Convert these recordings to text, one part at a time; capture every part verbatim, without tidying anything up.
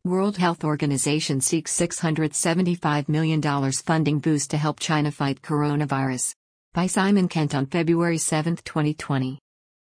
World Health Organization seeks six hundred seventy-five million dollars funding boost to help China fight coronavirus. By Simon Kent on February seventh, twenty twenty.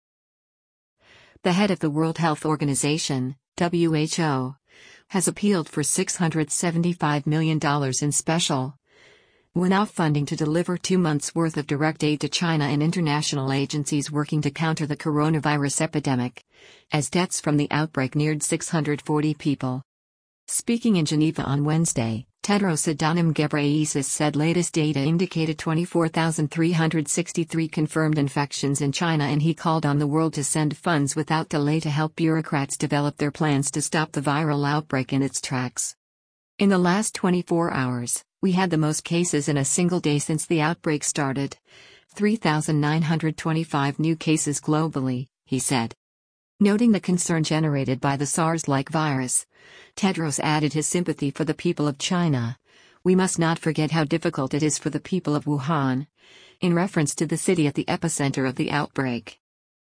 The head of the World Health Organization, W H O, has appealed for six hundred seventy-five million dollars in special one-off funding to deliver two months' worth of direct aid to China and international agencies working to counter the coronavirus epidemic, as deaths from the outbreak neared six hundred forty people. Speaking in Geneva on Wednesday, Tedros Adhanom Ghebreyesus said latest data indicated twenty-four thousand three hundred sixty-three confirmed infections in China, and he called on the world to send funds without delay to help bureaucrats develop their plans to stop the viral outbreak in its tracks. In the last twenty-four hours, we had the most cases in a single day since the outbreak started. three thousand nine hundred twenty-five new cases globally, he said. Noting the concern generated by the SARS-like virus, Tedros added his sympathy for the people of China. We must not forget how difficult it is for the people of Wuhan, in reference to the city at the epicenter of the outbreak.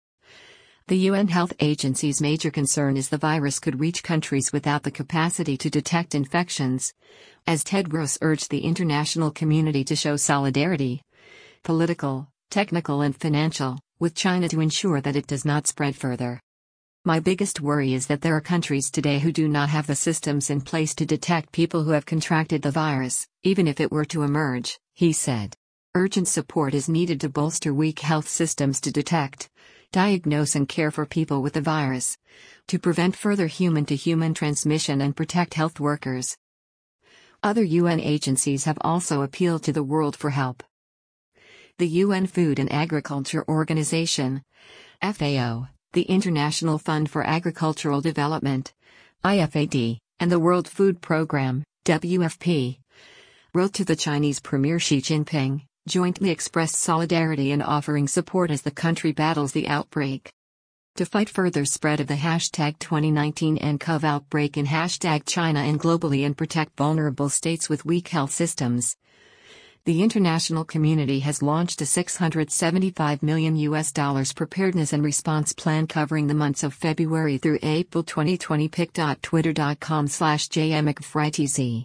The U N Health Agency's major concern is the virus could reach countries without the capacity to detect infections, as Tedros urged the international community to show solidarity, political, technical and financial, with China to ensure that it does not spread further. My biggest worry is that there are countries today who do not have the systems in place to detect people who have contracted the virus, even if it were to emerge, he said. Urgent support is needed to bolster weak health systems to detect, diagnose and care for people with the virus, to prevent further human-to-human transmission and protect health workers. Other U N agencies have also appealed to the world for help. The U N Food and Agriculture Organization, F A O, the International Fund for Agricultural Development, I F A D, and the World Food Programme, W F P, wrote to the Chinese Premier Xi Jinping, jointly expressed solidarity in offering support as the country battles the outbreak. To fight further spread of the hashtag twenty nineteen N C O V outbreak in hashtag China and globally and protect vulnerable states with weak health systems, the international community has launched a six hundred seventy-five million U S dollars preparedness and response plan covering the months of February through April twenty twenty. pic dot twitter dot com slash J M C F R I T Z.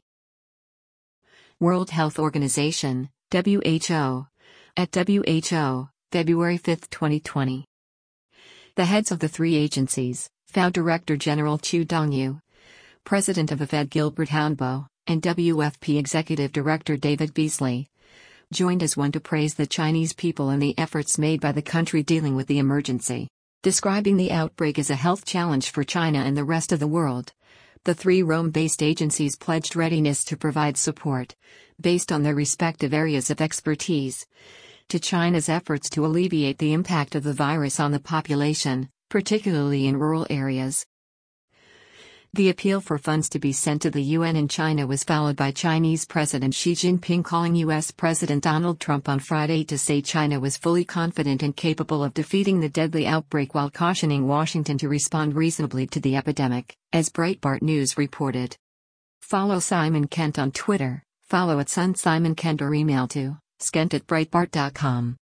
World Health Organization, W H O. At W H O, February fifth, twenty twenty. The heads of the three agencies, F A O Director General Chu Dongyu, President of F A D Gilbert Hounbo, and W F P Executive Director David Beasley, joined as one to praise the Chinese people and the efforts made by the country dealing with the emergency. Describing the outbreak as a health challenge for China and the rest of the world, the three Rome-based agencies pledged readiness to provide support, based on their respective areas of expertise, to China's efforts to alleviate the impact of the virus on the population, particularly in rural areas. The appeal for funds to be sent to the U N in China was followed by Chinese President Xi Jinping calling U S President Donald Trump on Friday to say China was fully confident and capable of defeating the deadly outbreak while cautioning Washington to respond reasonably to the epidemic, as Breitbart News reported. Follow Simon Kent on Twitter, follow at Sun Simon Kent or email to skent at breitbart dot com.